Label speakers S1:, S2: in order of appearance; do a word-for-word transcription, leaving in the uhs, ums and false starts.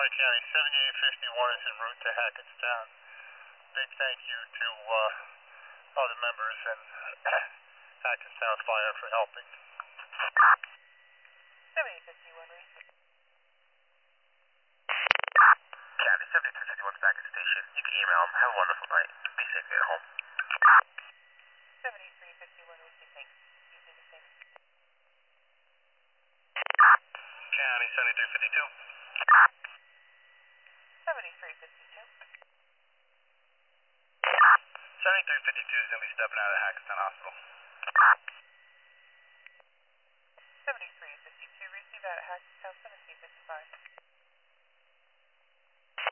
S1: Lehigh County, seventy-eight fifty-one is en route to Hackettstown. Big thank you to uh, all the members and Hackettstown Fire for helping.
S2: seventy-eight fifty-one, receive.
S3: County, seventy-three fifty-one's back at the station. You can email them. Have a wonderful night. Be safe at home.
S2: seventy-three fifty-one, receive, thanks. You do the same.
S3: County, seventy-three fifty-two.
S2: seventy-three fifty-two.
S3: seventy-three fifty-two is going to be stepping out of Hackettstown Hospital.
S2: seventy-three fifty-two, receive out at Hackettstown, seventeen fifty-five.